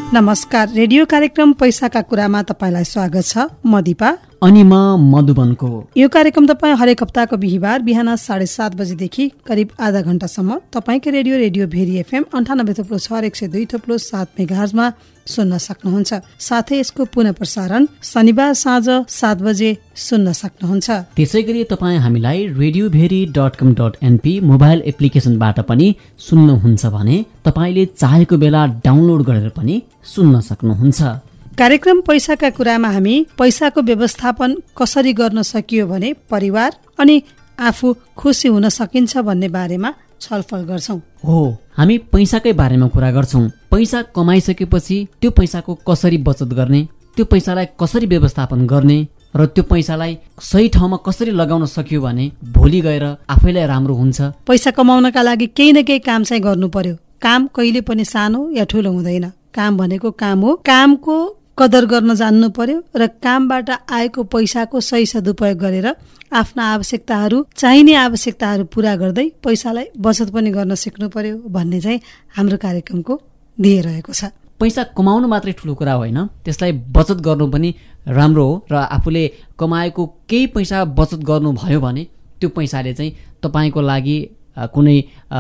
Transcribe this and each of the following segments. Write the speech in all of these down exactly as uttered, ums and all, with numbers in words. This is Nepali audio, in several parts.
नमस्कार, रेडियो कार्यक्रम पैसाका कुरामा तपाईलाई स्वागत छ। म दिपा अनि म मधुबनको। यो कार्यक्रम तपाईँ हरेक हप्ताको बिहिबार बिहान साढे सात बजेदेखि करिब आधा घण्टासम्म तपाईँको रेडियो रेडियो भेरी एफएम अन्ठानब्बे थप्लो छ एक सय दुई थप्लो सात मेगाहर्जमा सुन्न सक्नुहुन्छ। साथै यसको पुनः प्रसारण शनिबार साँझ सात बजे सुन्न सक्नुहुन्छ। त्यसै गरी तपाईँ हामीलाई radio Bheri dot com dot NP mobile एप्लिकेसनबाट पनि सुन्नुहुन्छ भने तपाईँले चाहेको बेला डाउनलोड गरेर पनि सुन्न सक्नुहुन्छ। कार्यक्रम पैसाका कुरामा हामी पैसाको व्यवस्थापन कसरी गर्न सकियो भने परिवार अनि आफू खुसी हुन सकिन्छ भन्ने बारेमा छलफल गर्छौं। हो, हामी पैसाकै बारेमा कुरा गर्छौं। पैसा कमाइसकेपछि त्यो पैसाको कसरी बचत गर्ने, त्यो पैसालाई कसरी व्यवस्थापन गर्ने र त्यो पैसालाई सही ठाउँमा कसरी लगाउन सकियो भने भोलि गएर आफैलाई राम्रो हुन्छ। पैसा कमाउनका लागि केही न केही काम चाहिँ गर्नु पर्यो। काम कहिले पनि सानो या ठुलो हुँदैन। काम भनेको काम हो। कामको कदर गर्न जान्नु पर्यो र कामबाट आएको पैसाको सही सदुपयोग गरेर आफ्ना आवश्यकताहरू चाहिने आवश्यकताहरू पूरा गर्दै पैसालाई बचत पनि गर्न सिक्नु पर्यो भन्ने चाहिँ हाम्रो कार्यक्रमको ध्येय रहेको छ। पैसा कमाउनु मात्रै ठुलो कुरा होइन, त्यसलाई बचत गर्नु पनि राम्रो हो र आफूले कमाएको केही पैसा बचत गर्नुभयो भने त्यो पैसाले चाहिँ तपाईँको लागि कुनै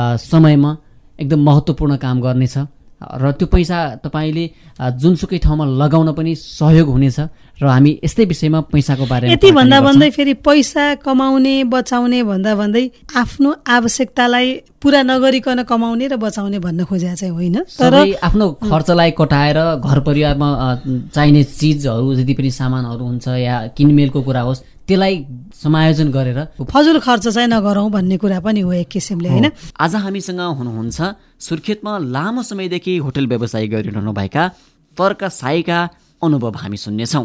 समयमा एकदम महत्त्वपूर्ण काम गर्नेछ र त्यो पैसा तपाईँले जुनसुकै ठाउँमा लगाउन पनि सहयोग हुनेछ। र हामी यस्तै विषयमा पैसाको बारेमा यति भन्दा भन्दै फेरि पैसा कमाउने बचाउने भन्दा भन्दै आफ्नो आवश्यकतालाई पूरा नगरिकन कमाउने र बचाउने भन्न खोजेको चाहिँ होइन, तर आफ्नो खर्चलाई कटाएर घर परिवारमा चाहिने चिजहरू जति पनि सामानहरू हुन्छ या किनमेलको कुरा होस् त्यसलाई समायोजन गरेर फजुल खर्च चाहिँ नगरौँ भन्ने कुरा पनि हो एक किसिमले, होइन। आज हामीसँग हुनुहुन्छ सुर्खेतमा लामो समयदेखि होटल व्यवसाय गरिरहनु भएका तर्क साईका अनुभव हामी सुन्नेछौँ।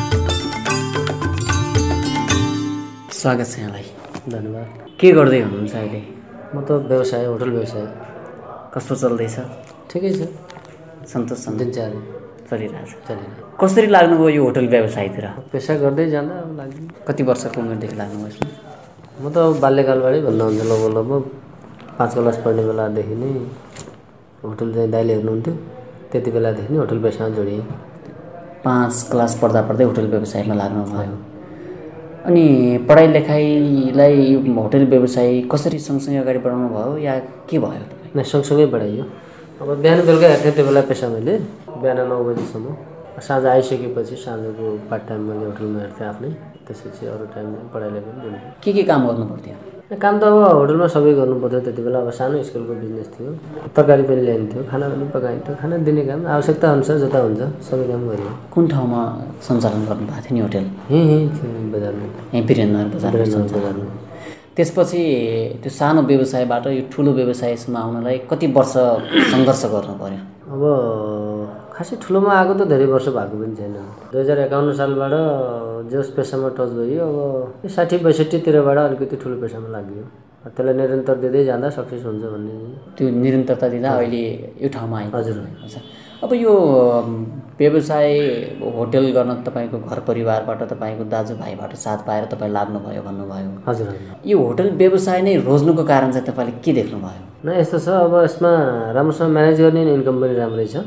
स्वागत छ यहाँलाई। धन्यवाद। के गर्दै हुनुहुन्छ अहिले? म त व्यवसाय होटल व्यवसाय। कस्तो चल्दैछ? ठिकै छ, सन्तोष दिनचर्या चलिरहेछ। चलिरहेछ। कसरी लाग्नुभयो यो होटल व्यवसायतिर? पेसा गर्दै जाँदा अब लाग्यो। कति वर्षको उमेरदेखि लाग्नुभयो यसमा? म त बाल्यकालबाटै भन्दा हुन्छ, लगभग लगभग पाँच क्लास पढ्ने बेलादेखि नै होटल चाहिँ दाइले हेर्नुहुन्थ्यो, त्यति बेलादेखि नै होटल व्यवसायमा जोडिएँ। पाँच क्लास पढ्दा पढ्दै होटल व्यवसायमा लाग्नुभयो। अनि पढाइ लेखाइलाई होटल व्यवसाय कसरी सँगसँगै अगाडि बढाउनु भयो या के भयो? नै सँगसँगै बढाइयो। अब बिहान बेलुका हेर्थेँ त्यो बेला पेसा मैले बिहान नौ बजीसम्म। साँझ आइसकेपछि साँझको पार्ट टाइम मैले होटलमा हेर्थेँ आफ्नै। त्यसपछि अरू टाइम पढाइलाई पनि दिनु। के के काम गर्नु पर्थ्यो? काम त अब होटलमा सबै गर्नु पर्थ्यो त्यति बेला। अब सानो स्कुलको बिजनेस थियो, तरकारी पनि ल्याइन्थ्यो, खाना पनि पकाइन्थ्यो, खाना दिने काम आवश्यकता अनुसार जता हुन्छ सबै काम गरियो। कुन ठाउँमा सञ्चालन गर्नुभएको थियो नि होटल? यहीँ यहीँ थियो बजारमा, यहीँ वीरेन्द्रनगर बजारमा। त्यसपछि त्यो सानो व्यवसायबाट यो ठुलो व्यवसायसम्म आउनलाई कति वर्ष सङ्घर्ष गर्नु पर्यो? अब खासै ठुलोमा आएको त धेरै वर्ष भएको पनि छैन। दुई हजार एकाउन्न सालबाट जस पेसामा टच भयो। अब साठी बैसठीतिरबाट अलिकति ठुलो पेसामा लाग्यो। त्यसलाई निरन्तर दिँदै जाँदा सक्सेस हुन्छ भन्ने त्यो निरन्तरता दिँदा अहिले यो ठाउँमा आयो। हजुर। अब यो व्यवसाय होटल गर्न तपाईँको घर परिवारबाट तपाईँको दाजुभाइबाट साथ पाएर तपाईँ लाग्नुभयो भन्नुभयो। हजुर। यो होटल व्यवसाय नै रोज्नुको कारण चाहिँ तपाईँले के देख्नुभयो? न यस्तो छ, अब यसमा राम्रोसँग म्यानेज गर्ने इन्कम पनि राम्रै छ,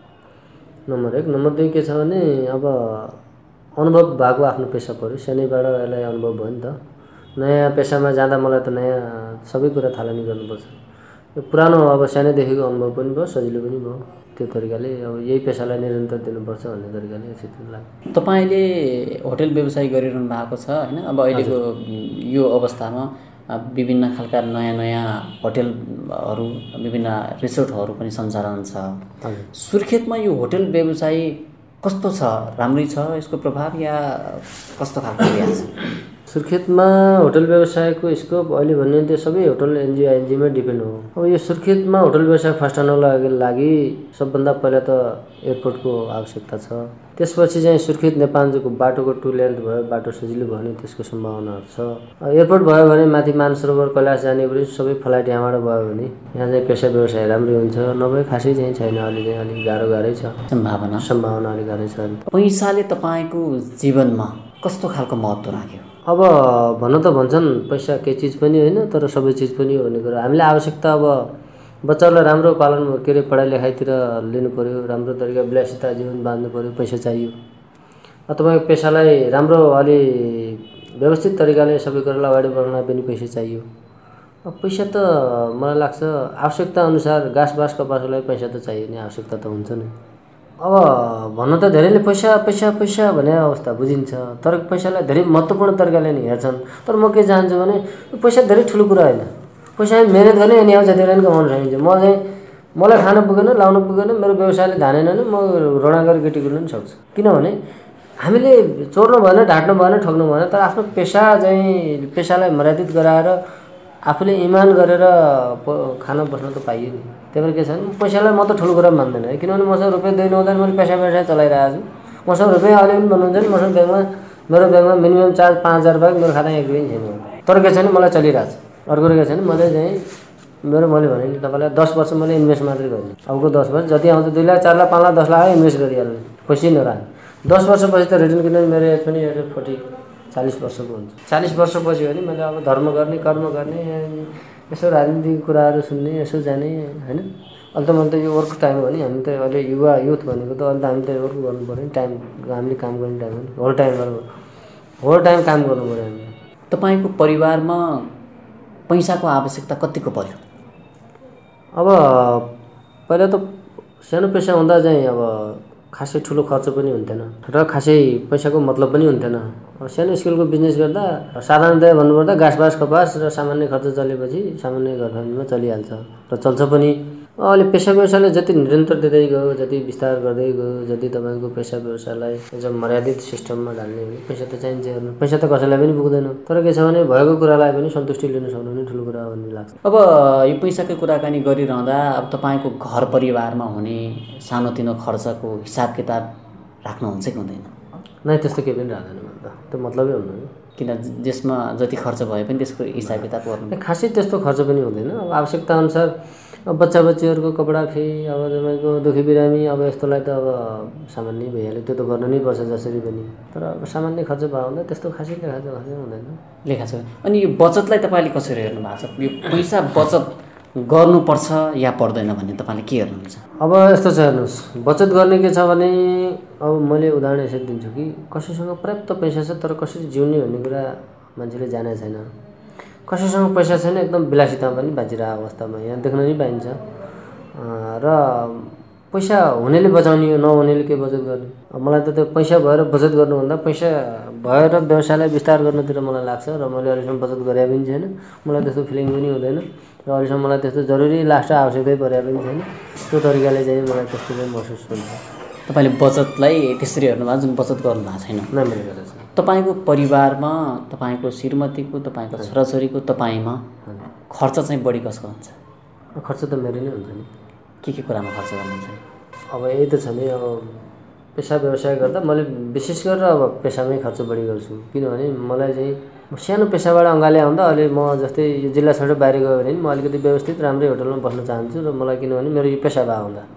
नम्बर एक। नम्बर दुई के छ भने अब अनुभव भएको आफ्नो पेसा पऱ्यो। सानैबाट यसलाई अनुभव भयो नि त। नयाँ पेसामा जाँदा मलाई त नयाँ सबै कुरा थालनी गर्नुपर्छ। यो पुरानो अब सानैदेखिको अनुभव पनि भयो, सजिलो पनि भयो। त्यो तरिकाले अब यही पेसालाई निरन्तर दिनुपर्छ भन्ने तरिकाले यसरी लाग्यो। तपाईँले होटल व्यवसाय गरिरहनु भएको छ होइन? अब अहिलेको यो अवस्थामा विभिन्न खालका नयाँ नयाँ होटलहरू, विभिन्न रिसोर्टहरू पनि सञ्चालन छ। सुर्खेतमा यो होटल व्यवसाय कस्तो छ? राम्रै छ यसको प्रभाव या कस्तो खालको छ? सुर्खेतमा होटल व्यवसायको स्कोप अहिले भन्ने त्यो सबै होटल एनजिओ आइएनजिओमा डिपेन्ड हो। अब यो सुर्खेतमा होटल व्यवसाय फस्टाउनको लागि सबभन्दा पहिला त एयरपोर्टको आवश्यकता छ। त्यसपछि चाहिँ सुर्खेत नेपालको बाटोको टु लेन्थ भयो, बाटो सजिलो भयो भने त्यसको सम्भावनाहरू छ। एयरपोर्ट भयो भने माथि मानसरोवर कैलाश जाने पनि सबै फ्लाइट यहाँबाट भयो भने यहाँ चाहिँ पेसा व्यवसाय राम्रै हुन्छ। नभए खासै चाहिँ छैन, अहिले चाहिँ अलिक गाह्रो गाह्रै छ। सम्भावना सम्भावना अलिक गाह्रै छ। पैसाले तपाईँको जीवनमा कस्तो खालको महत्त्व राख्यो? अब भन्न त भन्छन् पैसा केही चिज पनि होइन तर सबै चिज पनि हो भन्ने कुरा। हामीले आवश्यकता अब बच्चाहरूलाई राम्रो पालन के अरे पढाइ लेखाइतिर लिनु पऱ्यो, राम्रो तरिका विलासिता जीवन बाँध्नु पऱ्यो, पैसा चाहियो। तपाईँको पेसालाई राम्रो अलि व्यवस्थित तरिकाले सबै कुरालाई अगाडि बढाउन पनि पैसा चाहियो। पैसा त मलाई लाग्छ आवश्यकता अनुसार घाँस बाँस कपासको लागि पैसा त चाहियो नि, आवश्यकता त हुन्छ नि। अब भन्नु त धेरैले पैसा पैसा पैसा भन्ने अवस्था बुझिन्छ, तर पैसालाई धेरै महत्त्वपूर्ण तरिकाले नि हेर्छन्। तर म के चाहन्छु भने पैसा धेरै ठुलो कुरा होइन, पैसा मिहिनेत गर्ने अनि अब जति बेला पनि कमाउन सकिन्छ। म चाहिँ मलाई खान पुगेन, लाउन पुगेन, मेरो व्यवसायले धानेन भने म ऋण गरेर केटी कुर्न पनि सक्छु। किनभने हामीले चोर्नु भएन, ढाँट्नु भएन, ठग्नु भएन, तर आफ्नो पेसा चाहिँ पेसालाई मर्यादित गराएर आफूले इमान गरेर खान बस्न त पाइयो नि। त्यही भएर के छ भने पैसालाई म त ठुलो कुरा मान्दैन है, किनभने मसँग रुपियाँ दुई नहुँदा मैले पेसा व्यवसाय चलाइरहेको छु। मसँग रुपियाँ अहिले पनि भन्नुहुन्छ नि मसँग ब्याङ्कमा मेरो ब्याङ्कमा मिनिमम चार्ज पाँच हजार बाहेक मेरो खातामा एक रुपियाँ छैन। तर के छ भने मलाई चलिरहेको छ। अर्को के छ भने मैले चाहिँ मेरो मैले भने नि तपाईँलाई दस वर्ष मैले इन्भेस्ट मात्रै गर्ने, अबको दस वर्ष जति आउँछ दुई लाख चार लाख पाँच लाख दस लाख इन्भेस्ट गरिहाल्ने, पैसै नरहने। दस वर्षपछि त रिटर्न किनभने मेरो एज पनि एज फोर्टी चालिस वर्षको हुन्छ। चालिस वर्षपछि हो भने मैले अब धर्म गर्ने, कर्म गर्ने, यसो राजनीतिक कुराहरू सुन्ने, यसो जाने होइन। अहिले त मैले त यो वर्क टाइम हो नि, हामी त अहिले युवा युथ भनेको त अहिले त हामी त वर्क गर्नु पऱ्यो नि, टाइम हामीले काम गर्ने टाइम हो नि, होल टाइम होल टाइम काम गर्नु पऱ्यो हामीले। तपाईँको परिवारमा पैसाको आवश्यकता कतिको पर्यो? अब पहिला त सानो पैसा हुँदा चाहिँ अब खासै ठुलो खर्च पनि हुन्थेन र खासै पैसाको मतलब पनि हुन्थेन। अब सानो स्केलको बिजनेस गर्दा साधारणतया भन्नुपर्दा घाँस बाँस कपास र सामान्य खर्च चलेपछि सामान्य घर फ्यामिलीमा चलिहाल्छ र चल्छ पनि। अहिले पेसा व्यवसायले जति निरन्तर दिँदै गयो, जति विस्तार गर्दै गयो, जति तपाईँको पेसा व्यवसायलाई एकदम मर्यादित सिस्टममा ढाल्ने हो पैसा त चाहिन्छ हेर्नु। पैसा त कसैलाई पनि पुग्दैन, तर के छ भने भएको कुरालाई पनि सन्तुष्टि लिन सक्नु नै ठुलो कुरा भन्ने लाग्छ। अब यो पैसाको कुराकानी गरिरहँदा अब तपाईँको घर परिवारमा हुने सानोतिनो खर्चको हिसाब किताब राख्नुहुन्छ कि हुँदैन? नै त्यस्तो केही पनि राख्दैन मैले त, त्यो मतलबै हुँदैन। किन जसमा जति खर्च भए पनि त्यसको हिसाब किताब गर्नु खासै त्यस्तो खर्च पनि हुँदैन। अब आवश्यकता अनुसार अब बच्चा बच्चीहरूको कपडा फी, अब तपाईँको दुखी बिरामी, अब यस्तोलाई त अब सामान्य भइहाल्यो, त्यो त गर्नु नै पर्छ जसरी पनि। तर अब सामान्य खर्च भयो भन्दा त्यस्तो खासै लेखा खासै हुँदैन लेखा छ। अनि यो बचतलाई तपाईँले कसरी हेर्नु भएको छ? यो पैसा बचत गर्नुपर्छ या पर्दैन भन्ने तपाईँले के हेर्नुहुन्छ? अब यस्तो छ हेर्नुहोस्, बचत गर्ने के छ भने अब मैले उदाहरण यसरी दिन्छु कि कसैसँग पर्याप्त पैसा छ तर कसरी जिउने भन्ने कुरा मान्छेले जाने छैन। कसैसँग पैसा छैन, एकदम विलासितामा पनि बाँचिरहेको अवस्थामा यहाँ देख्न नै पाइन्छ। र पैसा हुनेले बचाउने हो, नहुनेले के बचत गर्ने। मलाई त त्यो पैसा भएर बचत गर्नुभन्दा पैसा भएर व्यवसायलाई विस्तार गर्नतिर मलाई लाग्छ र मैले अहिलेसम्म बचत गरे पनि छैन। मलाई त्यस्तो फिलिङ पनि हुँदैन र अहिलेसम्म मलाई त्यस्तो जरुरी लास्ट आवश्यकै परे पनि छैन। त्यो तरिकाले चाहिँ मलाई त्यस्तो चाहिँ महसुस हुन्छ। तपाईँले बचतलाई त्यसरी हेर्नुभएको जुन बचत गर्नु भएको छैन? नै मैले गरेको छैन। तपाईँको परिवारमा तपाईँको श्रीमतीको, तपाईँको छोराछोरीको, तपाईँमा खर्च चाहिँ बढी कसको हुन्छ? खर्च त मेरो नै हुन्छ नि। के के कुरामा खर्च गर्नुहुन्छ? अब यही त छ नि, अब पेसा व्यवसाय गर्दा मैले विशेष गरेर अब पेसामै खर्च बढी गर्छु। किनभने मलाई चाहिँ सानो पेसाबाट अँगाले आउँदा अहिले म जस्तै यो जिल्ला छोडेर बाहिर गयो भने म अलिकति व्यवस्थित राम्रै होटलमा बस्न चाहन्छु र मलाई किनभने मेरो यो पेसा भए हुँदा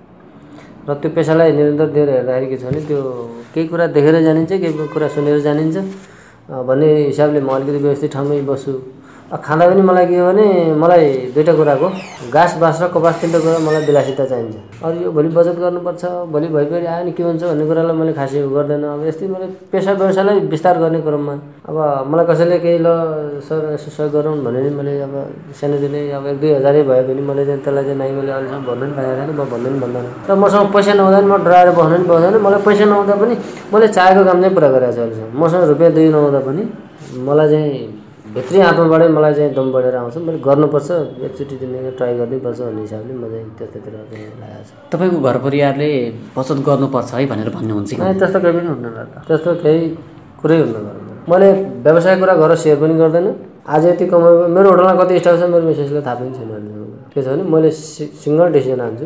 र त्यो पेसालाई निरन्तर दिएर हेर्दाखेरि के छ भने त्यो केही कुरा देखेर जानिन्छ, केही कुरा सुनेर जानिन्छ भन्ने हिसाबले म अलिकति व्यवस्थित ठाउँमै बस्छु। खाँदा पनि मलाई के हो भने मलाई दुईवटा कुराको घाँस बाँस र कपास तिनवटा कुरा मलाई विलासिता चाहिन्छ। अरू यो भोलि बचत गर्नुपर्छ, भोलि भइपरि आयो नि के हुन्छ भन्ने कुरालाई मैले खासै गर्दैन। अब यस्तै मैले पेसा व्यवसायलाई विस्तार गर्ने क्रममा अब मलाई कसैले केही ल सर यसो सहयोग गरौँ भने नि मैले अब सानोतिनै अब एक दुई हजारै भयो भने मैले चाहिँ त्यसलाई चाहिँ नाइ मैले अहिलेसम्म भन्नु पनि पाएको छैन, म भन्नु पनि भन्दैन। र मसँग पैसा नहुँदा पनि म डराएर बस्नु पनि पाउँदैन। मलाई पैसा नहुँदा पनि मैले चाहेको काम चाहिँ पुरा गरेको छु अहिलेसम्म। मसँग रुपियाँ दुई नहुँदा पनि मलाई चाहिँ भित्री आत्माबाटै मलाई चाहिँ दम बढेर आउँछ। मैले गर्नुपर्छ, एकचोटि जिन्दगीमा ट्राई गर्नैपर्छ भन्ने हिसाबले म चाहिँ त्यस्तोतिर चाहिँ लागेको छु। तपाईँको घर परिवारले बचत गर्नुपर्छ है भनेर भन्नुहुन्छ कि? त्यस्तो केही पनि हुँदैन, त्यस्तो केही कुरै हुँदैन। मैले व्यवसाय कुरा गरेर सेयर पनि गर्दैन। आज यति कमाएको मेरो होटलमा कति स्टाफ छ मेरो मिसेसले थाहा पनि छैन। के छ भने मैले सिङ्गल डिसिजन हान्छु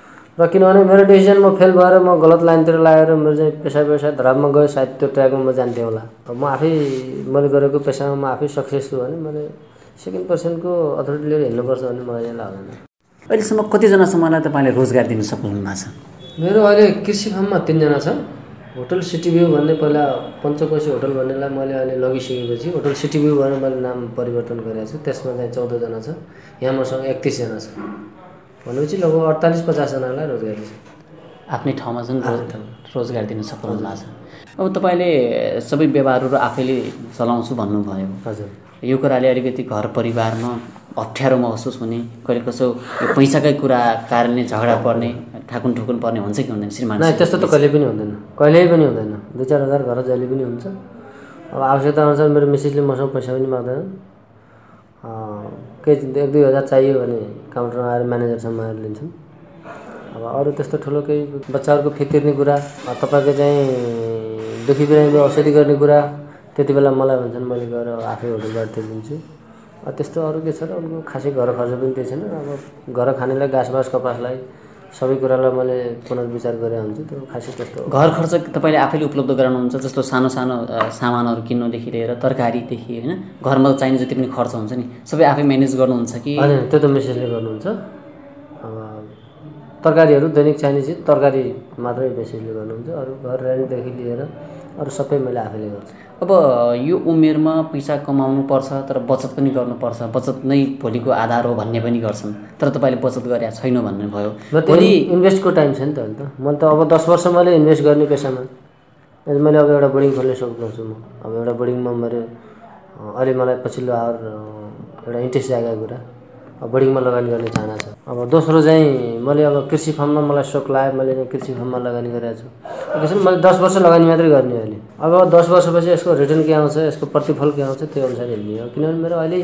र किनभने मेरो डिसिजन म फेल भएर म गलत लाइनतिर लागेर मेरो चाहिँ पेसा व्यवसाय धरापमा गयो, सायद त्यो ट्र्याकमा म जान्थेँ होला। म आफै मैले गरेको पेसामा म आफै सक्सेस छु भने मैले सेकेन्ड पर्सनको अथोरिटी लिएर हिँड्नुपर्छ भन्ने मलाई चाहिँ लाग्दैन। अहिलेसम्म कतिजनासम्मलाई तपाईँले रोजगार दिन सक्नुहुनु भएको छ? मेरो अहिले कृषि फार्ममा तिनजना छ। होटल सिटी भ्यू भन्ने पहिला पञ्चकोशी होटल भन्नेलाई मैले अहिले लगिसकेपछि होटल सिटी भ्यू भनेर मैले नाम परिवर्तन गरेको छु। त्यसमा चाहिँ चौधजना छ। यहाँ मसँग एकतिसजना छ। भनेपछि लगभग अडतालिस पचासजनालाई रोजगारी छ। आफ्नै ठाउँमा जुन रोजगार दिन सफल हुनु भएको छ। अब तपाईँले सबै व्यवहारहरू आफैले चलाउँछु भन्नुभयो। हजुर। यो कुराले अलिकति घर परिवारमा अप्ठ्यारो महसुस हुने, कहिले कसो यो पैसाकै कुरा कारणले झगडा पर्ने, ठाकुन ठुकुन पर्ने हुन्छ कि हुँदैन श्रीमान? नै, त्यस्तो त कहिले पनि हुँदैन, कहिल्यै पनि हुँदैन। दुई चार हजार घर जहिले पनि हुन्छ। अब आवश्यकता अनुसार मेरो मिसेसले मसँग पैसा पनि माग्दैन। केही एक दुई हजार चाहियो भने काउन्टरमा आएर म्यानेजरसँग आएर लिन्छन्। अब अरू त्यस्तो ठुलो केही बच्चाहरूको फी तिर्ने कुरा, तपाईँको चाहिँ दुखी बिरामीको औषधि गर्ने कुरा, त्यति बेला मलाई भन्छन्, मैले गएर आफै होटलबाट तिर्दिन्छु। त्यस्तो अरू के छ र उनको खासै घर खर्च पनि त्यही छैन। अब घर खानेलाई घाँसबास कपासलाई सबै कुरालाई मैले पुनर्विचार गरेर हुन्छु। त्यो खासै त्यस्तो घर खर्च तपाईँले आफैले उपलब्ध गराउनुहुन्छ? जस्तो सानो सानो सामानहरू किन्नुदेखि लिएर तरकारीदेखि होइन, घरमा चाहिने जति पनि खर्च हुन्छ नि सबै आफै म्यानेज गर्नुहुन्छ कि? होइन, त्यो त मिसेसले गर्नुहुन्छ। अब तरकारीहरू दैनिक चाहिने चिज तरकारी मात्रै मिसेसले गर्नुहुन्छ। अरू घर रेन्टदेखि लिएर अरू सबै मैले आफैले गर्छु। अब यो उमेरमा पैसा कमाउनु पर्छ तर बचत पनि गर्नुपर्छ, बचत नै भोलिको आधार हो भन्ने पनि गर्छन्, तर तपाईँले बचत गरेका छैन भन्नुभयो। भोलि इन्भेस्टको टाइम छ नि त। अहिले त मैले त अब दस वर्ष मैले इन्भेस्ट गर्ने पेसामा मैले अब एउटा बोर्डिङ खोल्न सक्छु म। अब एउटा बोर्डिङमा मेरो अहिले मलाई पछिल्लो आवर एउटा इन्ट्रेस्ट जागेको कुरा, अब बोर्डिङमा लगानी गर्ने चाहना छ। अब दोस्रो चाहिँ मैले अब कृषि फार्ममा मलाई सोख लाग्यो, मैले कृषि फार्ममा लगानी गरेको छु। त्यसरी मैले दस वर्ष लगानी मात्रै गर्ने अहिले। अब दस वर्षपछि यसको रिटर्न के आउँछ, यसको प्रतिफल के आउँछ, त्यो अनुसार हेर्ने हो। किनभने मेरो अहिले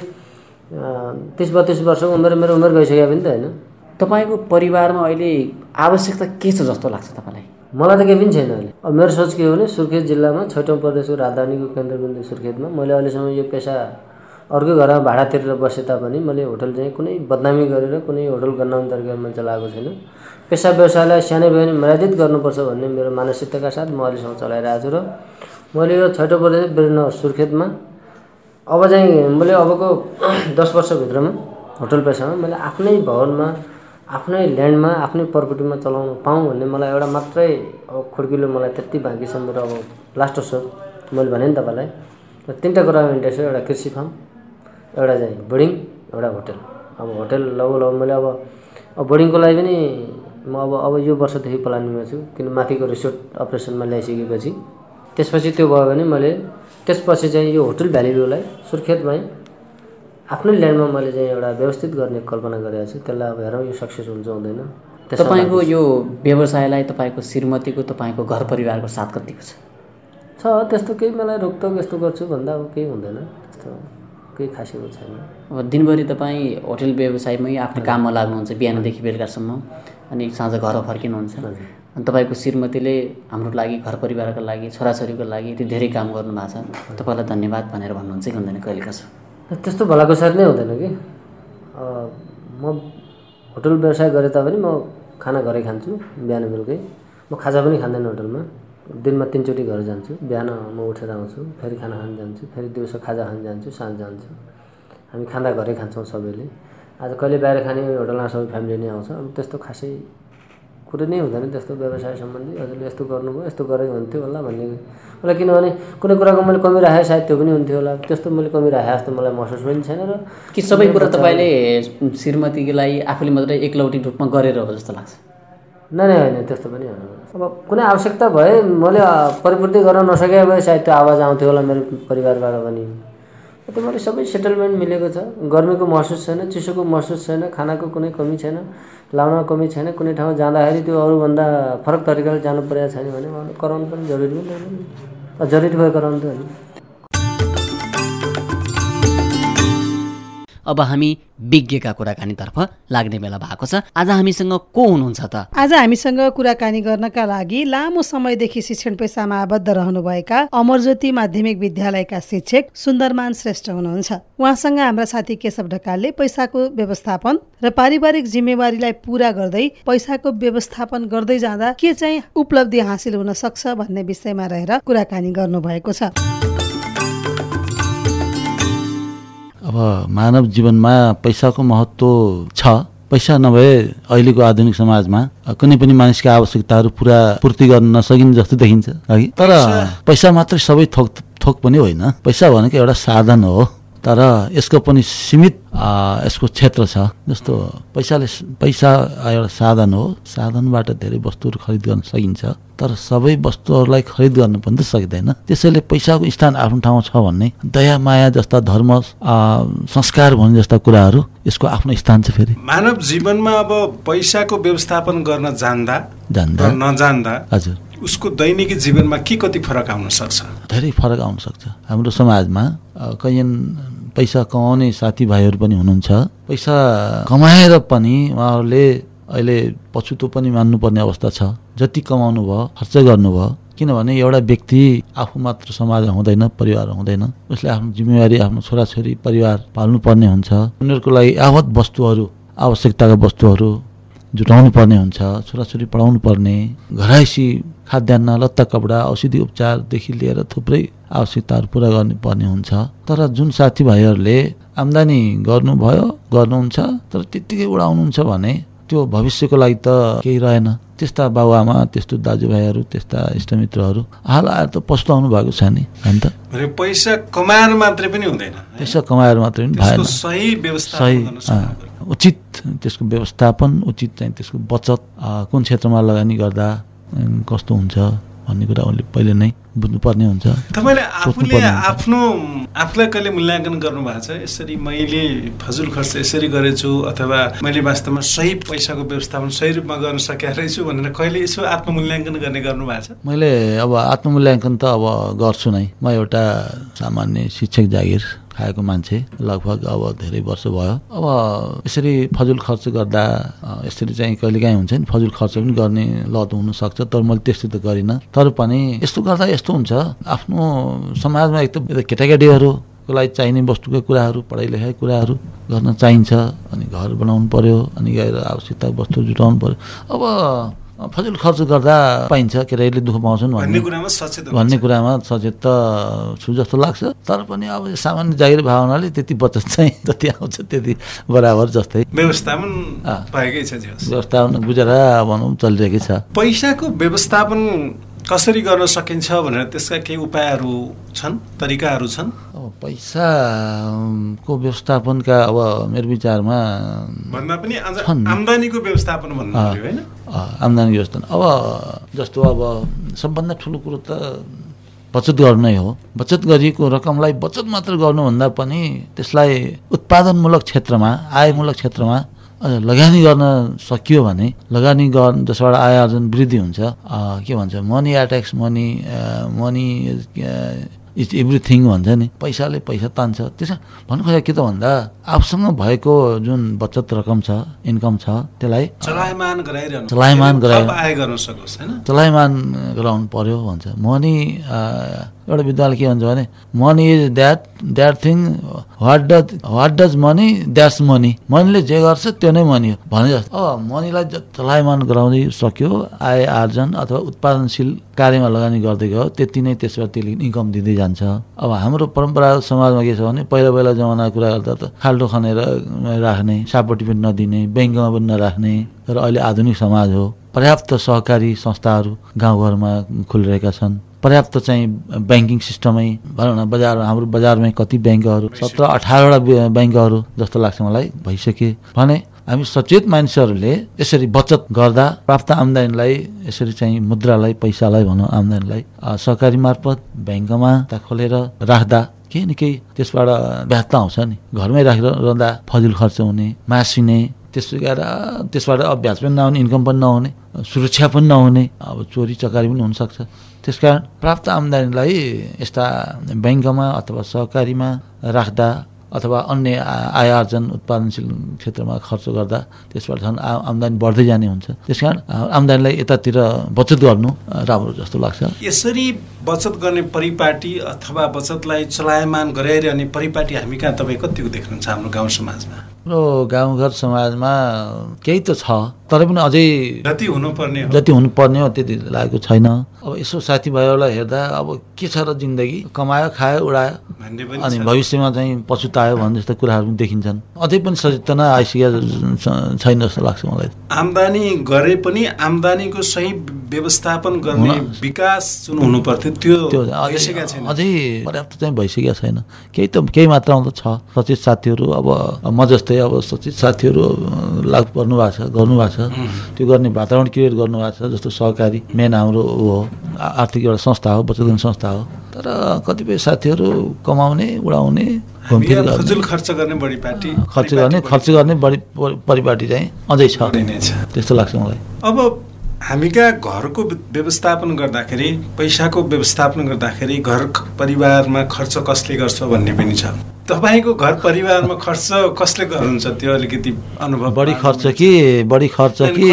तिस बत्तिस वर्षको उमेर मेरो उमेर गइसक्यो पनि त होइन। तपाईँको परिवारमा अहिले आवश्यकता के छ जस्तो लाग्छ तपाईँलाई? मलाई त केही पनि छैन अहिले। अब मेरो सोच के हो भने सुर्खेत जिल्लामा छैटौँ प्रदेशको राजधानीको केन्द्रबिन्दु सुर्खेतमा मैले अहिलेसम्म यो पेसा अर्कै घरमा भाडा तिरेर बसे तापनि मैले होटल चाहिँ कुनै बदनामी गरेर कुनै होटल गन्नाउने तरिकामा चलाएको छैन। पेसा व्यवसायलाई सानै भए पनि मर्यादित गर्नुपर्छ भन्ने मेरो मानसिकताका साथ म अहिलेसम्म चलाइरहेको छु। र मैले यो छैटौँ प्रदेश विरुद्ध सुर्खेतमा अब चाहिँ मैले अबको दस वर्षभित्रमा होटल पेसामा मैले आफ्नै भवनमा आफ्नै ल्यान्डमा आफ्नै प्रपर्टीमा चलाउन पाऊँ भन्ने मलाई एउटा मात्रै अब खुड्किलो मलाई त्यति बाँकी छ। मेरो अब लास्ट सोच मैले भने नि तपाईँलाई तिनवटा कुरामा इन्ट्रेस्ट हो। एउटा कृषि फार्म, एउटा चाहिँ बोर्डिङ, एउटा होटल। अब होटल लगभग लगभग मैले अब अब बोर्डिङको लागि पनि म अब अब यो वर्षदेखि प्लानिङमा छु। किन माथिको रिसोर्ट अपरेसनमा ल्याइसकेपछि त्यसपछि त्यो भयो भने मैले त्यसपछि चाहिँ यो होटल भ्यालीलाई सुर्खेतमै आफ्नै ल्यान्डमा मैले चाहिँ एउटा व्यवस्थित गर्ने कल्पना गरेको छु। त्यसलाई अब हेरौँ यो सक्सेस हुन्छ हुँदैन। तपाईँको यो व्यवसायलाई तपाईँको श्रीमतीको तपाईँको घर परिवारको साथ कतिको छ? छ त्यस्तो केही मलाई रोकटोक यस्तो गर्छु भन्दा अब केही हुँदैन, त्यस्तो केही खासैको छैन। अब दिनभरि तपाईँ होटल व्यवसायमै आफ्नो काममा लाग्नुहुन्छ बिहानदेखि बेलुकासम्म, अनि साँझ घर फर्किनुहुन्छ। अनि तपाईँको श्रीमतीले हाम्रो लागि, घर परिवारको लागि, छोराछोरीको लागि यति धेरै काम गर्नुभएको छ, तपाईँलाई धन्यवाद भनेर भन्नुहुन्छ कि हुँदैन कहिले कसो? त्यस्तो भलाकुसारी नै हुँदैन कि। म होटल व्यवसाय गरे तापनि म खाना घरै खान्छु बिहान बेलुकै। म खाजा पनि खाँदैन होटलमा। दिनमा तिनचोटि घर जान्छु। बिहान म उठेर आउँछु, फेरि खाना खान जान्छु, फेरि दिउँसो खाजा खान जान्छु, साँझ जान्छु। हामी खाँदा घरै खान्छौँ सबैले। आज कहिले बाहिर खाने होटलमा सबै फ्यामिली नै आउँछ। अब त्यस्तो खासै कुरो नै हुँदैन त्यस्तो व्यवसाय सम्बन्धी। हजुरले यस्तो गर्नुभयो, यस्तो गरेको हुन्थ्यो होला भन्ने मलाई, किनभने कुनै कुराको मैले कमी राखेँ सायद त्यो पनि हुन्थ्यो होला। त्यस्तो मैले कमी राखेँ जस्तो मलाई महसुस पनि छैन। र कि सबै कुरा तपाईँले श्रीमतीलाई आफूले मात्रै एकलौटी रूपमा गरेर हो जस्तो लाग्छ? नै नै होइन, त्यस्तो पनि होइन। अब कुनै आवश्यकता भए मैले परिपूर्ति गर्न नसके भए सायद त्यो आवाज आउँथ्यो होला मेरो परिवारबाट पनि। त्यो मैले सबै सेटलमेन्ट मिलेको छ। गर्मीको महसुस छैन, चिसोको महसुस छैन, खानाको कुनै कमी छैन, लाउनको कमी छैन। कुनै ठाउँ जाँदाखेरि त्यो अरूभन्दा फरक तरिकाले जानु परेको छैन भने कराउनु पनि जरुरी पनि छैन। जरुरी भयो कराउनु त होइन। अब हामी विज्ञका कुराकानीतर्फ लाग्ने बेला भएको छ। आज हामीसँग को हुनुहुन्छ त? आज हामीसँग कुराकानी गर्नका लागि लामो समयदेखि शिक्षण पेसामा आबद्ध रहनुभएका अमरज्योति माध्यमिक विद्यालयका शिक्षक सुन्दरमान श्रेष्ठ हुनुहुन्छ। उहाँसँग हाम्रा साथी केशव ढकालले पैसाको व्यवस्थापन र पारिवारिक जिम्मेवारीलाई पूरा गर्दै पैसाको व्यवस्थापन गर्दै जाँदा के चाहिँ उपलब्धि हासिल हुन सक्छ भन्ने विषयमा रहेर कुराकानी गर्नुभएको छ। अब मानव जीवनमा पैसाको महत्त्व छ। पैसा नभए अहिलेको आधुनिक समाजमा कुनै पनि मानिसका आवश्यकताहरू पुरा पूर्ति गर्न नसकिने जस्तो देखिन्छ है। तर पैसा मात्रै सबै थोक थोक पनि होइन। पैसा भनेको एउटा साधन हो। तर यसको पनि सीमित यसको क्षेत्र छ। जस्तो पैसाले पैसा एउटा साधन हो, साधनबाट धेरै वस्तुहरू खरिद गर्न सकिन्छ, तर सबै वस्तुहरूलाई खरिद गर्न पनि त सकिँदैन। त्यसैले पैसाको स्थान आफ्नो ठाउँमा छ भन्ने दया माया जस्ता धर्म संस्कार भन्ने जस्ता कुराहरू यसको आफ्नो स्थान छ। फेरि मानव जीवनमा अब पैसाको व्यवस्थापन गर्न जान्दा जान्दा नजान्दा हजुर उसको दैनिक जीवनमा के कति फरक आउन सक्छ? धेरै फरक आउन सक्छ। हाम्रो समाजमा कैयन पैसा कमाउने साथीभाइहरू पनि हुनुहुन्छ, पैसा कमाएर पनि उहाँहरूले अहिले पछुतो पनि मान्नुपर्ने अवस्था छ। जति कमाउनु भयो खर्च गर्नुभयो, किनभने एउटा व्यक्ति आफू मात्र समाज हुँदैन, परिवार हुँदैन, उसले आफ्नो जिम्मेवारी आफ्नो छोराछोरी परिवार पाल्नुपर्ने हुन्छ। उनीहरूको लागि यावत वस्तुहरू आवश्यकताका वस्तुहरू जुटाउनु पर्ने हुन्छ, छोराछोरी पढाउनु पर्ने, घराइसी खाद्यान्न लत्ता कपडा औषधि उपचारदेखि लिएर थुप्रै आवश्यकताहरू पुरा गर्नुपर्ने हुन्छ। तर जुन साथीभाइहरूले आम्दानी गर्नुभयो गर्नुहुन्छ तर त्यत्तिकै उडाउनुहुन्छ भने त्यो भविष्यको लागि त केही रहेन। त्यस्ता बाबुआमा, त्यस्तो दाजुभाइहरू, त्यस्ता इष्टमित्रहरू हाल आएर त पस्ताउनु भएको छ नि। होइन त पैसा कमाएर मात्रै पनि हुँदैन, पैसा कमाएर मात्रै पनि भएन। सही व्यवस्थापन, उचित त्यसको व्यवस्थापन, उचित चाहिँ त्यसको बचत कुन क्षेत्रमा लगानी गर्दा कस्तो हुन्छ भन्ने कुरा उनले पहिले नै बुझ्नुपर्ने हुन्छ। तपाईँले आफूले आफ्नो आफूलाई कहिले मूल्याङ्कन गर्नुभएको छ यसरी मैले फजुल खर्च यसरी गरेछु अथवा मैले वास्तवमा सही पैसाको व्यवस्थापन सही रूपमा गर्न सकेको रहेछु भनेर कहिले यसो आत्ममूल्याङ्कन गर्ने गर्नुभएको छ? मैले अब आत्ममूल्याङ्कन त अब गर्छु नै। म एउटा सामान्य शिक्षक जागिर खाएको मान्छे, लगभग अब धेरै वर्ष भयो। अब यसरी फजुल खर्च गर्दा यसरी चाहिँ कहिलेकाहीँ हुन्छ नि, फजुल खर्च पनि गर्ने लत हुनसक्छ, तर मैले त्यस्तो त गरिनँ। तर पनि यस्तो गर्दा यस्तो हुन्छ, आफ्नो समाजमा एक त केटाकेटीहरूको लागि चाहिने वस्तुका कुराहरू, पढाइ लेखाइ कुराहरू गर्न चाहिन्छ, अनि घर बनाउनु पर्यो, अनि गएर आवश्यकता वस्तु जुटाउनु पर्यो। अब फजुल खर्च गर्दा पाइन्छ, केटाकेटीले दुःख पाउँछन् भन्ने कुरामा सचेत भन्ने कुरामा सचेत त छु जस्तो लाग्छ। तर पनि अब सामान्य जागिर भावनाले त्यति बचत चाहिँ जति आउँछ त्यति बराबर जस्तै व्यवस्थापन भएकै छ। व्यवस्थापन गुजारा भनौँ चलिरहेकै छ। पैसाको व्यवस्थापन कसरी गर्न सकिन्छ भनेर त्यसका केही उपायहरू छन्, तरिकाहरू छन्? अब पैसाको व्यवस्थापनका अब मेरो विचारमा भन्दा पनि आम्दानीको व्यवस्थापन भन्नु पर्यो होइन? आम्दानी व्यवस्थापन अब जस्तो अब सबभन्दा ठुलो कुरो त बचत गर्नु नै हो। बचत गरिएको रकमलाई बचत मात्र गर्नुभन्दा पनि त्यसलाई उत्पादनमूलक क्षेत्रमा, आयमूलक क्षेत्रमा लगानी गर्न सकियो भने, लगानी गर्न जसबाट आय आर्जन वृद्धि हुन्छ। के भन्छ, money attracts money, money is everything भन्छ नि, पैसाले पैसा तान्छ। त्यसमा भन्नु खोजेको के त भन्दा आफूसँग भएको जुन बचत रकम छ, इन्कम छ, त्यसलाई चलायमान गराइरहनु चलायमान गराइ आय गर्न सकोस् हैन, चलायमान गराउनु पर्यो भन्छ। मनी एउटा विद्वानले के भन्छ भने money is that that thing what does what does money that's money. मनीले जे गर्छ त्यो नै मनी हो भने जस्तो। अब मनीलाई चलायमान गराउँदै सक्यो, आय आर्जन अथवा उत्पादनशील कार्यमा लगानी गर्दै गयो, त्यति नै त्यसबाट त्यसले इन्कम दिँदै जान्छ। अब हाम्रो परम्परागत समाजमा के छ भने पहिला पहिला जमानाको कुरा गर्दा त खाल्डो खनेर राख्ने, सापट्टि पनि नदिने, ब्याङ्कमा पनि नराख्ने। तर अहिले आधुनिक समाज हो, पर्याप्त सहकारी संस्थाहरू गाउँघरमा खुलिरहेका छन्, पर्याप्त चाहिँ ब्याङ्किङ सिस्टमै भनौँ न, बजार हाम्रो बजारमै कति ब्याङ्कहरू सत्र अठारवटा ब्याङ्कहरू जस्तो लाग्छ मलाई भइसके भने हामी सचेत मानिसहरूले यसरी बचत गर्दा प्राप्त आम्दानीलाई यसरी चाहिँ मुद्रालाई, पैसालाई भनौँ आम्दानीलाई सहकारी मार्फत ब्याङ्कमा खोलेर राख्दा केही न केही त्यसबाट ब्याज त आउँछ नि। घरमै राखेर रहँदा फजुल खर्च हुने, मासिने, त्यसो गरेर त्यसबाट ब्याज पनि नहुने, इन्कम पनि नहुने, सुरक्षा पनि नहुने, अब चोरी चकारी पनि हुनसक्छ। त्यसकारण प्राप्त आम्दानीलाई यस्ता ब्याङ्कमा अथवा सहकारीमा राख्दा अथवा अन्य आय आर्जन उत्पादनशील क्षेत्रमा खर्च गर्दा त्यसबाट झन् आम्दानी बढ्दै जाने हुन्छ। त्यसकारण आम्दानीलाई यतातिर बचत गर्नु राम्रो जस्तो लाग्छ। यसरी बचत गर्ने परिपाटी अथवा बचतलाई चलायमान गराइरहने परिपाटी हामी कहाँ तपाईँ कतिको देख्नुहुन्छ हाम्रो गाउँ समाजमा? हाम्रो गाउँघर समाजमा केही त छ, तर पनि अझै जति हुनुपर्ने हो जति हुनुपर्ने हो त्यति लागेको छैन। अब यसो साथीभाइहरूलाई हेर्दा अब के छ र जिन्दगी, कमायो खायो उडायो अनि भविष्यमा चाहिँ पछुतायो भन्ने जस्तो कुराहरू पनि देखिन्छन्। अझै पनि सचेतना आइसकेको छैन जस्तो लाग्छ मलाई। आम्दानी गरे पनि आम्दानीको सही व्यवस्थापन गर्ने विकास जुन हुनु पर्थ्यो त्यो भइसकेको छैन, अझै पर्याप्त चाहिँ भइसकेको छैन। केही त केही मात्रामा त छ। सचेत साथीहरू अब म जस्तै अब सचेत साथीहरू लागु पर्नु भएको छ, गर्नुभएको छ, त्यो गर्ने वातावरण क्रिएट गर्नुभएको छ। जस्तो सहकारी मेन हाम्रो हो, आर्थिक एउटा संस्था हो, बचत गर्ने संस्था हो। तर कतिपय साथीहरू कमाउने उडाउने फजुल खर्च गर्ने बढी पार्टी खर्च गर्ने खर्च गर्ने बढी परिपाटी चाहिँ अझै छ त्यस्तो लाग्छ मलाई। अब हामीका घरको व्यवस्थापन गर्दाखेरि, पैसाको व्यवस्थापन गर्दाखेरि घर परिवारमा खर्च कसले गर्छ भन्ने पनि छ। तपाईँको घर परिवारमा खर्च कसले गर्नुहुन्छ त्यो अलिकति अनुभव? बढी खर्च कि बढी खर्च कि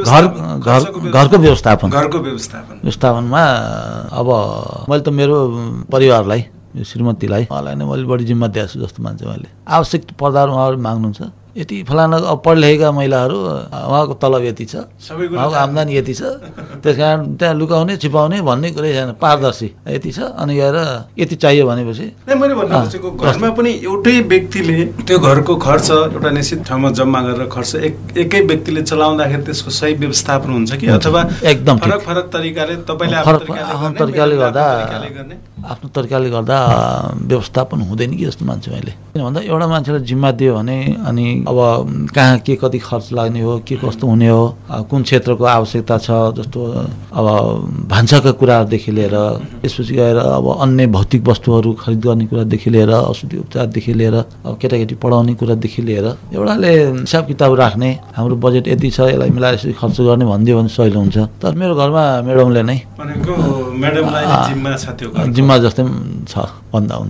घर घरको व्यवस्थापन घरको व्यवस्थापन व्यवस्थापनमा अब मैले त मेरो परिवारलाई, श्रीमतीलाई उहाँलाई नै मैले बढी जिम्मा दिएको छु जस्तो मान्छ। मैले आवश्यक पर्दाहरू उहाँहरू माग्नुहुन्छ, यति फलाना अब पढ लेखेका महिलाहरू उहाँको तलब यति छ, उहाँको आम्दानी यति छ, त्यस कारण त्यहाँ लुकाउने छिपाउने भन्ने कुरै छैन, पारदर्शी यति छ अनि गएर यति चाहियो भनेपछि। मैले भन्नु खोजेको घरमा पनि एउटै व्यक्तिले त्यो घरको खर्च एउटा निश्चित ठाउँमा जम्मा गरेर खर्च एक एकै व्यक्तिले चलाउँदाखेरि त्यसको सही व्यवस्थापन हुन्छ कि अथवा एकदम फरक फरक तरिकाले तपाईँले आफ्नो तरिकाले गर्दा आफ्नो तरिकाले गर्दा व्यवस्थापन हुँदैन कि जस्तो मान्छु मैले। किन भन्दा एउटा मान्छेलाई जिम्मा दियो भने अनि अब कहाँ के कति खर्च लाग्ने हो, के कस्तो हुने हो, कुन क्षेत्रको आवश्यकता छ, जस्तो अब भान्साका कुराहरूदेखि लिएर त्यसपछि गएर अब अन्य भौतिक वस्तुहरू खरिद गर्ने कुरादेखि लिएर औषधि उपचारदेखि लिएर अब केटाकेटी पढाउने कुरादेखि लिएर एउटाले हिसाब किताब राख्ने, हाम्रो बजेट यति छ यसलाई मिलाएर यसरी खर्च गर्ने भनिदियो भने सजिलो हुन्छ। तर मेरो घरमा म्याडमले नै जिम्मा जस्तै छ भन्दा हुन्छ।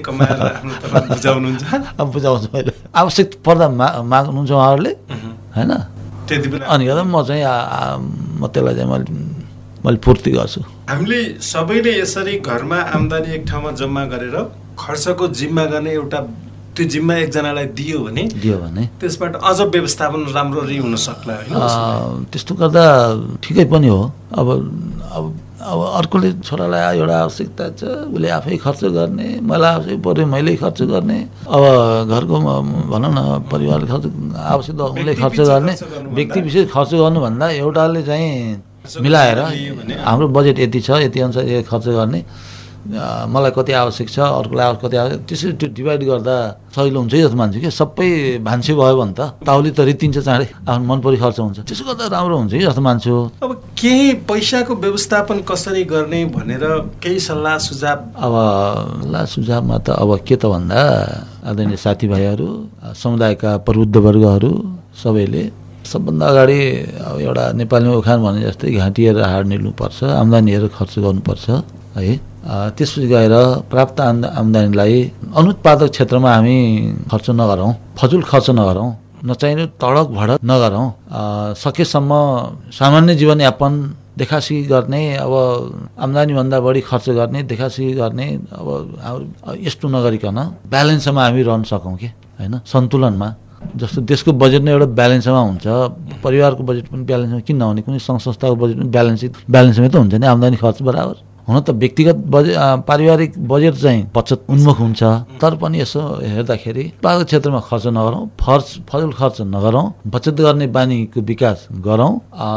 बुझाउँछु मैले, आवश्यक पर्दा माग्नुहुन्छ उहाँहरूले होइन, अनि गर्दा म चाहिँ म त्यसलाई चाहिँ मैले मैले पूर्ति गर्छु। हामीले सबैले यसरी घरमा आम्दानी एक ठाउँमा जम्मा गरेर खर्चको जिम्मा गर्ने एउटा त्यो जिम्मा एकजनालाई दियो भने दियो भने त्यसबाट अझ व्यवस्थापन राम्ररी हुन सक्ला होइन। त्यस्तो गर्दा ठिकै पनि हो। अब अब अब अर्कोले छोरालाई एउटा आवश्यकता छ, उसले आफै खर्च गर्ने, मलाई आफै पऱ्यो मैले खर्च गर्ने, अब घरको भनौँ न परिवारले खर्च आवश्यकता उसले खर्च गर्ने, व्यक्ति विशेष खर्च गर्नुभन्दा एउटाले चाहिँ मिलाएर हाम्रो बजेट यति छ यति अनुसार खर्च गर्ने, मलाई कति आवश्यक छ अर्कोलाई कति आवश्यक, त्यसरी त्यो डिभाइड गर्दा सजिलो हुन्छ जस्तो मान्छु कि। सबै भान्से भयो भने त ताउली त रित्तिन्छ चाँडै, आफ्नो मन परी खर्च हुन्छ, त्यसो गर्दा राम्रो हुन्छ कि जस्तो मान्छु। अब केही पैसाको व्यवस्थापन कसरी गर्ने भनेर केही सल्लाह सुझाव? अब सल्लाह सुझावमा त अब के त भन्दा आदरणीय साथीभाइहरू, समुदायका प्रबुद्ध वर्गहरू सबैले सबभन्दा अगाडि अब एउटा नेपालीमा उखान भने जस्तै घाँटिएर हाड निल्नुपर्छ, आम्दानी हेरेर खर्च गर्नुपर्छ है। त्यसपछि गएर प्राप्त आम्दानीलाई अनुत्पादक क्षेत्रमा हामी खर्च नगरौँ, फजुल खर्च नगरौँ, नचाहिने तडक भडक नगरौँ, सकेसम्म सामान्य जीवनयापन देखासेखी गर्ने, अब आम्दानीभन्दा बढी खर्च गर्ने, देखासेखी गर्ने, अब यस्तो नगरिकन ब्यालेन्समा हामी रहन सकौँ कि होइन, सन्तुलनमा। जस्तो देशको बजेट नै एउटा ब्यालेन्समा हुन्छ, परिवारको बजेट पनि ब्यालेन्समा किन नहुने, कुनै सङ्घ संस्थाको बजेट पनि ब्यालेन्स ब्यालेन्समै त हुन्छ नि, आम्दानी खर्च बराबर। हुन त व्यक्तिगत बजेट पारिवारिक बजेट चाहिँ बचत उन्मुख हुन्छ, तर पनि यसो हेर्दाखेरि उत्पादक क्षेत्रमा खर्च नगरौँ, फर्च फजुल खर्च नगरौँ, बचत गर्ने बानीको विकास गरौँ।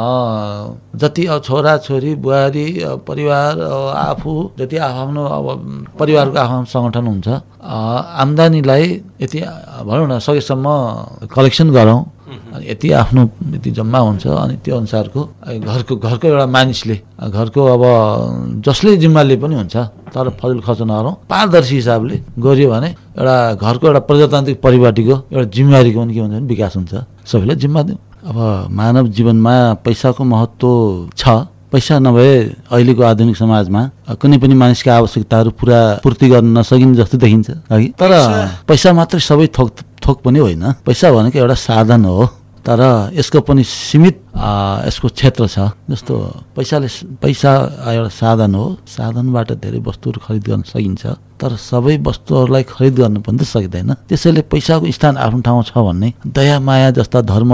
जति अब छोरा छोरी बुहारी परिवार आफू जति आफ्नो अब परिवारको आफ्नो सङ्गठन हुन्छ, आम्दानीलाई यति भनौँ न सकेसम्म कलेक्सन गरौँ, अनि यति आफ्नो यति जम्मा हुन्छ, अनि त्यो अनुसारको घरको घरको एउटा मानिसले घरको अब जसले जिम्माले पनि हुन्छ, तर फजुल खर्च नगरौँ, पारदर्शी हिसाबले गरियो भने एउटा घरको एउटा प्रजातान्त्रिक परिपाटीको एउटा जिम्मेवारीको पनि के हुन्छ भने विकास हुन्छ। सबैलाई जिम्मा दिउँ। अब मानव जीवनमा पैसाको महत्त्व छ। पैसा नभए अहिलेको आधुनिक समाजमा कुनै पनि मानिसका आवश्यकताहरू पुरा पूर्ति गर्न नसकिने जस्तो देखिन्छ है। तर पैसा मात्रै सबै थोक थोक पनि होइन, पैसा भनेको एउटा साधन हो, तर यसको पनि सीमित यसको क्षेत्र छ। जस्तो पैसाले पैसा एउटा साधन हो, साधनबाट धेरै वस्तुहरू खरिद गर्न सकिन्छ, तर सबै वस्तुहरूलाई खरिद गर्न पनि त सकिँदैन। त्यसैले पैसाको स्थान आफ्नो ठाउँमा छ भन्ने दया माया जस्ता धर्म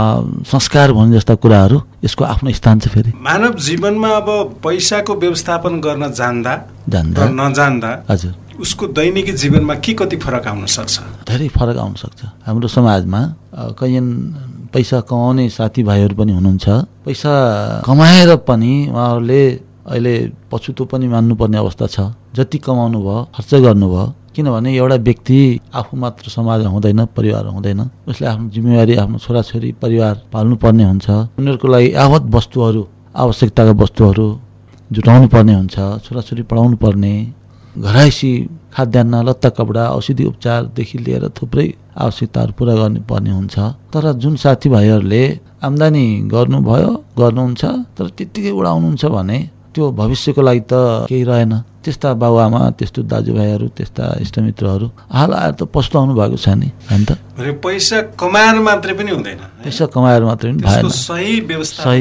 संस्कार भन्ने जस्ता कुराहरू यसको आफ्नो स्थान छ। फेरि मानव जीवनमा अब पैसाको व्यवस्थापन गर्न जान्दा जान्दा नजान्दा हजुर उसको दैनिक जीवनमा के कति फरक आउन सक्छ? धेरै फरक आउन सक्छ। हाम्रो समाजमा कैयन पैसा कमाउने साथीभाइहरू पनि हुनुहुन्छ, पैसा कमाएर पनि उहाँहरूले अहिले पछुतो पनि मान्नुपर्ने अवस्था छ। जति कमाउनु भयो खर्च गर्नुभयो, किनभने एउटा व्यक्ति आफू मात्र समाज हुँदैन, परिवार हुँदैन, उसले आफ्नो जिम्मेवारी आफ्नो छोराछोरी परिवार पाल्नुपर्ने हुन्छ। उनीहरूको लागि यावत वस्तुहरू आवश्यकताका वस्तुहरू जुटाउनु पर्ने हुन्छ, छोराछोरी पढाउनु पर्ने, घराइसी खाद्यान्न लत्ता कपडा औषधि उपचारदेखि लिएर थुप्रै आवश्यकताहरू पुरा गर्नुपर्ने हुन्छ। तर जुन साथीभाइहरूले आम्दानी गर्नुभयो गर्नुहुन्छ तर त्यत्तिकै उडाउनुहुन्छ भने त्यो भविष्यको लागि त केही रहेन। त्यस्ता बाबुआमा, त्यस्तो दाजुभाइहरू, त्यस्ता इष्टमित्रहरू हाल आएर त पछुताउनु भएको छ नि। होइन त पैसा कमाएर मात्रै पनि हुँदैन, पैसा कमाएर मात्रै पनि भएन। सही सही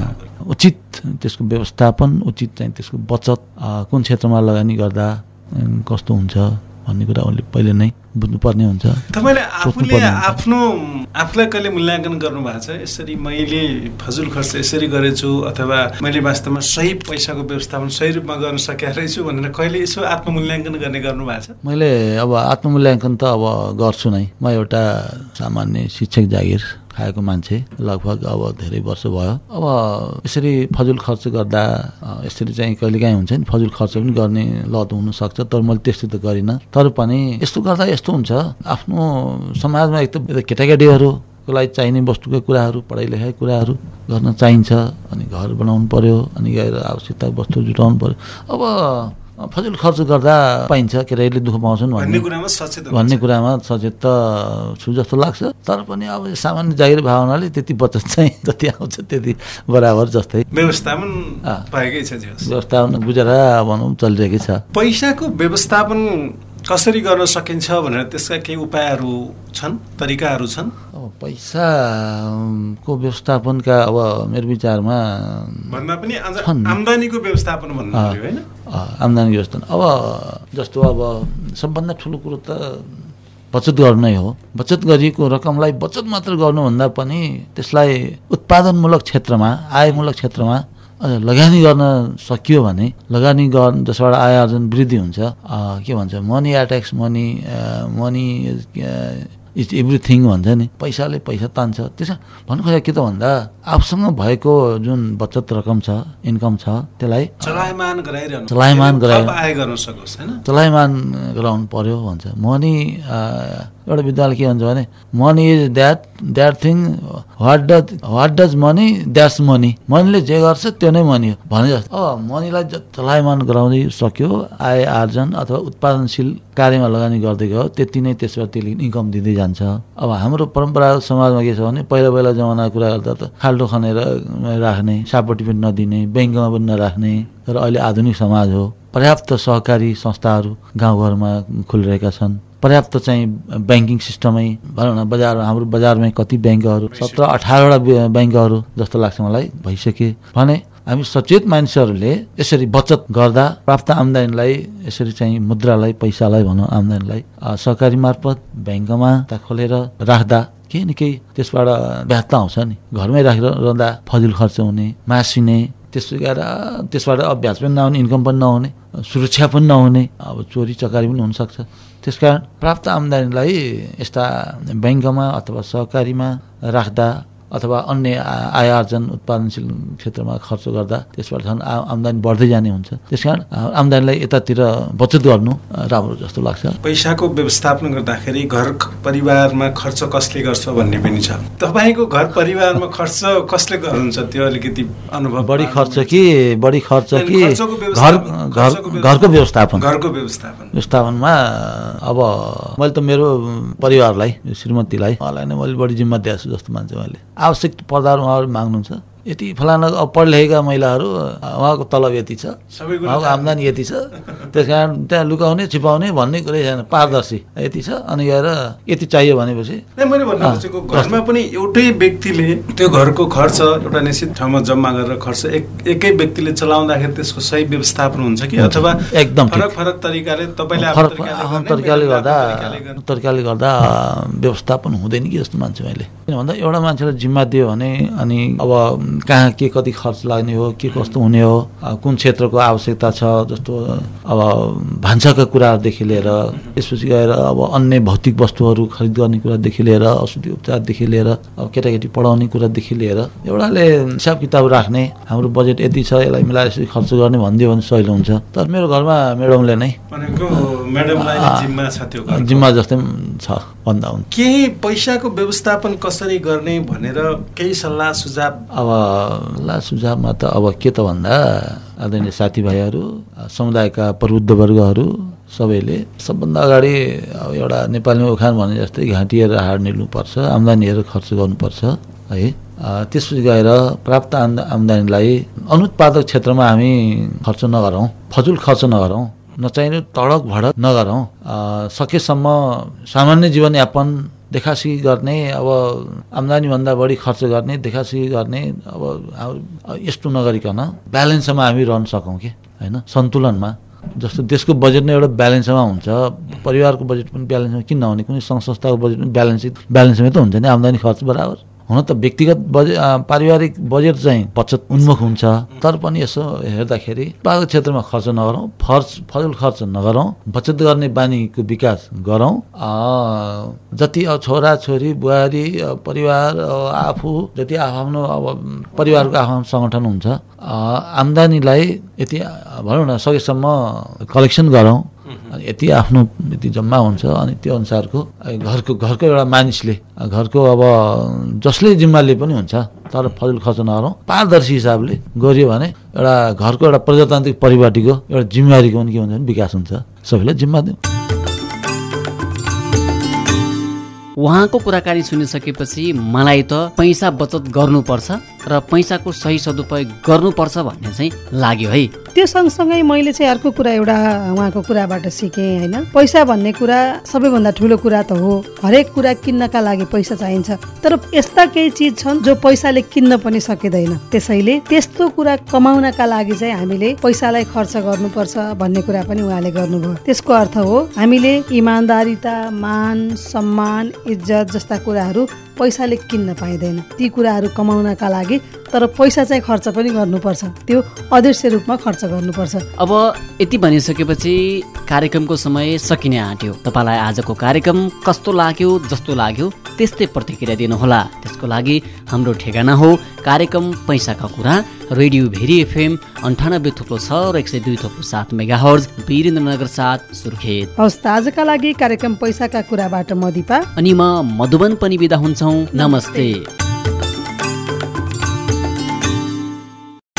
उचित त्यसको व्यवस्थापन, उचित चाहिँ त्यसको बचत कुन क्षेत्रमा लगानी गर्दा कस्तो हुन्छ भन्ने कुरा उनले पहिले नै बुझ्नुपर्ने हुन्छ। तपाईँले आफूले आफ्नो आफूलाई कहिले मूल्याङ्कन गर्नुभएको छ यसरी मैले फजुल खर्च यसरी गरेछु अथवा मैले वास्तवमा सही पैसाको व्यवस्थापन सही रूपमा गर्न सकेको रहेछु भनेर कहिले यसो आत्ममूल्याङ्कन गर्ने गर्नुभएको छ? मैले अब आत्ममूल्याङ्कन त अब गर्छु नै। म एउटा सामान्य शिक्षक जागिर खाएको मान्छे, लगभग अब धेरै वर्ष भयो। अब यसरी फजुल खर्च गर्दा यसरी चाहिँ कहिलेकाहीँ हुन्छ नि, फजुल खर्च पनि गर्ने लत हुनसक्छ, तर मैले त्यस्तो त गरिनँ। तर पनि यस्तो गर्दा यस्तो हुन्छ, आफ्नो समाजमा एक त केटाकेटीहरूको लागि चाहिने वस्तुका कुराहरू, पढाइ लेखाइ कुराहरू गर्न चाहिन्छ, अनि घर बनाउनु पर्यो, अनि गएर आवश्यकता वस्तु जुटाउनु पर्यो। अब फजुल खर्च गर्दा पाइन्छ, केटाकेटीले दुःख पाउँछन् भन्ने कुरामा सचेत भन्ने कुरामा सचेत त छु जस्तो लाग्छ। तर पनि अब सामान्य जागिर भावनाले त्यति बचत चाहिँ जति आउँछ त्यति बराबर जस्तै व्यवस्थापन भएकै छ। व्यवस्थापन गुजारा भनौँ चलिरहेकै छ। पैसाको व्यवस्थापन कसरी गर्न सकिन्छ भनेर त्यसका केही उपायहरू छन्, तरिकाहरू छन्? अब पैसाको व्यवस्थापनका अब मेरो विचारमा भन्दा पनि आम्दानीको व्यवस्थापन भन्नु पर्यो होइन? आम्दानी व्यवस्थापन अब जस्तो अब सबभन्दा ठुलो कुरो त बचत गर्नु नै हो। बचत गरिएको रकमलाई बचत मात्र गर्नुभन्दा पनि त्यसलाई उत्पादनमूलक क्षेत्रमा, आयमूलक क्षेत्रमा लगानी गर्न सकियो भने, लगानी गर्न जसबाट आय आर्जन वृद्धि हुन्छ, के भन्छ money attracts money money is everything भन्छ नि, पैसाले पैसा तान्छ। त्यसमा भन्नु खोजेको के त भन्दा आफूसँग भएको जुन बचत रकम छ, इन्कम छ, त्यसलाई चलायमान गराइरहनु चलायमान गराइ आय गर्न सकोस् हैन, चलायमान गराउनु पर्यो भन्छ। मनी एउटा विद्वानले के भन्छ भने money is that that thing what does what does money that's money, मनीले जे गर्छ त्यो नै मनी हो भने जस्तो। अब मनीलाई चलायमान गराउँदै सक्यो, आय आर्जन अथवा उत्पादनशील कार्यमा लगानी गर्दै गयो, त्यति नै त्यसबाट त्यसले इन्कम दिँदै जान्छ। अब हाम्रो परम्परागत समाजमा के छ भने पहिला पहिला जमानाको कुरा गर्दा त खाल्डो खनेर राख्ने, सापट्टि पनि नदिने, ब्याङ्कमा पनि नराख्ने। तर अहिले आधुनिक समाज हो, पर्याप्त सहकारी संस्थाहरू गाउँघरमा खुलिरहेका छन्, पर्याप्त चाहिँ ब्याङ्किङ सिस्टमै भनौँ न, बजार हाम्रो बजारमै कति ब्याङ्कहरू सत्र अठारवटा ब्याङ्कहरू जस्तो लाग्छ मलाई भइसके भने हामी सचेत मानिसहरूले यसरी बचत गर्दा प्राप्त आम्दानीलाई यसरी चाहिँ मुद्रालाई, पैसालाई भनौँ आम्दानीलाई सहकारी मार्फत ब्याङ्कमा खोलेर राख्दा केही न केही त्यसबाट ब्याज त आउँछ नि। घरमै राखेर रहँदा फजुल खर्च हुने, मासिने, त्यसो गरेर त्यसबाट ब्याज पनि नहुने, इन्कम पनि नहुने, सुरक्षा पनि नहुने, अब चोरी चकारी पनि हुनसक्छ। त्यसकारण प्राप्त आम्दानीलाई यस्ता ब्याङ्कमा अथवा सहकारीमा राख्दा अथवा अन्य आय आर्जन उत्पादनशील क्षेत्रमा खर्च गर्दा त्यसबाट झन् आम्दानी बढ्दै जाने हुन्छ। त्यसकारण आम्दानीलाई यतातिर बचत गर्नु राम्रो जस्तो लाग्छ। पैसाको व्यवस्थापन गर्दाखेरि घर परिवारमा खर्च कसले गर्छ भन्ने पनि छ। तपाईँको घर परिवारमा खर्च कसले गर्नुहुन्छ त्यो अलिकति अनुभव? बढी खर्च कि बढी खर्च कि घर घरको व्यवस्थापन घरको व्यवस्थापन व्यवस्थापनमा अब मैले त मेरो परिवारलाई, श्रीमतीलाई, उहाँलाई नै मैले बढी जिम्मा दिएको छु जस्तो मान्छ। मैले आवश्यक पर्दाहरू उहाँहरू माग्नुहुन्छ, यति फलाना अब पढलेखेका महिलाहरू उहाँको तलब यति छ, उहाँको आम्दानी यति छ, त्यस कारण त्यहाँ लुकाउने छिपाउने भन्ने कुरै छैन, पारदर्शी यति छ अनि गएर यति चाहियो भनेपछि। मैले भन्नु खोजेको घरमा पनि एउटै व्यक्तिले त्यो घरको खर्च एउटा निश्चित ठाउँमा जम्मा गरेर खर्च एक एकै व्यक्तिले चलाउँदाखेरि त्यसको सही व्यवस्थापन हुन्छ कि अथवा एकदम फरक फरक तरिकाले तपाईँले आफ्नो तरिकाले गर्दा तरिकाले गर्दा व्यवस्थापन हुँदैन कि जस्तो मान्छु मैले। किन भन्दा एउटा मान्छेलाई जिम्मा दियो भने अनि अब कहाँ के कति खर्च लाग्ने हो, के कस्तो हुने हो, कुन क्षेत्रको आवश्यकता छ, जस्तो अब भान्साका कुराहरूदेखि लिएर त्यसपछि गएर अब अन्य भौतिक वस्तुहरू खरिद गर्ने कुरादेखि लिएर औषधि उपचारदेखि लिएर अब केटाकेटी पढाउने कुरादेखि लिएर एउटाले हिसाब किताब राख्ने, हाम्रो बजेट यति छ यसलाई मिलाएर यसरी खर्च गर्ने भनिदियो भने सजिलो हुन्छ। तर मेरो घरमा म्याडमले नै जिम्मा जस्तै छ भन्दा हुन्छ। केही पैसाको व्यवस्थापन कसरी गर्ने भनेर केही सल्लाह सुझाव? अब सल्लाह सुझावमा त अब के त भन्दा आदरणीय साथीभाइहरू, समुदायका प्रबुद्ध वर्गहरू सबैले सबभन्दा अगाडि अब एउटा नेपालीमा उखान भने जस्तै घाँटिएर हाड निल्नुपर्छ, आम्दानी हेरेर खर्च गर्नुपर्छ है। त्यसपछि गएर प्राप्त आम्दानीलाई अनुत्पादक क्षेत्रमा हामी खर्च नगरौँ, फजुल खर्च नगरौँ, नचाहिने तडक भडक नगरौँ, सकेसम्म सामान्य जीवनयापन देखासिखी गर्ने, अब आम्दानीभन्दा बढी खर्च गर्ने, देखासिखी गर्ने, अब यस्तो नगरिकन ब्यालेन्समा हामी रहन सकौँ कि होइन, सन्तुलनमा। जस्तो देशको बजेट नै एउटा ब्यालेन्समा हुन्छ, परिवारको बजेट पनि ब्यालेन्समा किन नहुने, कुनै सङ्घ संस्थाको बजेट पनि ब्यालेन्स ब्यालेन्समै त हुन्छ नि, आम्दानी खर्च बराबर। हुन त व्यक्तिगत बजेट पारिवारिक बजेट चाहिँ बचत उन्मुख हुन्छ, तर पनि यसो हेर्दाखेरि पाएको क्षेत्रमा खर्च नगरौँ, खर्च फजुल खर्च नगरौँ, बचत गर्ने बानीको विकास गरौँ। जति अब छोरा छोरी बुहारी परिवार आफू जति आफ्नो अब परिवारको आफ्नो सङ्गठन हुन्छ, आम्दानीलाई यति भनौँ न सकेसम्म कलेक्सन गरौँ, यति आफ्नो यति जम्मा हुन्छ अनि त्यो अनुसारको घरको घरको एउटा मानिसले घरको अब जसले जिम्माले पनि हुन्छ, तर फजुल खर्च नगरौँ, पारदर्शी हिसाबले गरियो भने एउटा घरको एउटा प्रजातान्त्रिक परिपाटीको एउटा जिम्मेवारीको पनि के हुन्छ भने विकास हुन्छ। सबैलाई जिम्मा दिउँ। उहाँको कुराकानी सुनिसकेपछि मलाई त पैसा बचत गर्नुपर्छ र पैसाको सही सदुपयोग गर्नुपर्छ भन्ने चाहिँ लाग्यो है। त्यो सँगसँगै मैले चाहिँ अर्को कुरा एउटा उहाँको कुराबाट सिकेँ होइन, पैसा भन्ने कुरा सबैभन्दा ठुलो कुरा त हो, हरेक कुरा किन्नका लागि पैसा चाहिन्छ, तर यस्ता केही चिज छन् जो पैसाले किन्न पनि सकिँदैन, त्यसैले त्यस्तो कुरा कमाउनका लागि चाहिँ हामीले पैसालाई खर्च गर्नुपर्छ भन्ने कुरा पनि उहाँले गर्नुभयो। त्यसको अर्थ हो हामीले इमान्दारिता, मान सम्मान, इज्जत जस्ता कुराहरू पैसाले किन्न पाइँदैन, ती कुराहरू कमाउनका लागि तर पैसा चाहिँ खर्च पनि गर्नुपर्छ, त्यो अदृश्य रूपमा खर्च गर्नुपर्छ। अब यति भनिसकेपछि कार्यक्रमको समय सकिने आँट्यो। तपाईँलाई आजको कार्यक्रम कस्तो लाग्यो, जस्तो लाग्यो त्यस्तै प्रतिक्रिया दिनुहोला। त्यसको लागि हाम्रो ठेगाना हो कार्यक्रम पैसाका कुरा, रेडियो भेरी एफएम अन्ठानब्बे थुप्रो छ र एक सय दुई थुप्रो सात मेगा हर्ज, वीरेन्द्रनगर सात, सुर्खेत। हवस् त, आजका लागि कार्यक्रम पैसाका कुराबाट म दिपा अनि म मधुबन पनि बिदा हुन्छौँ। नमस्ते।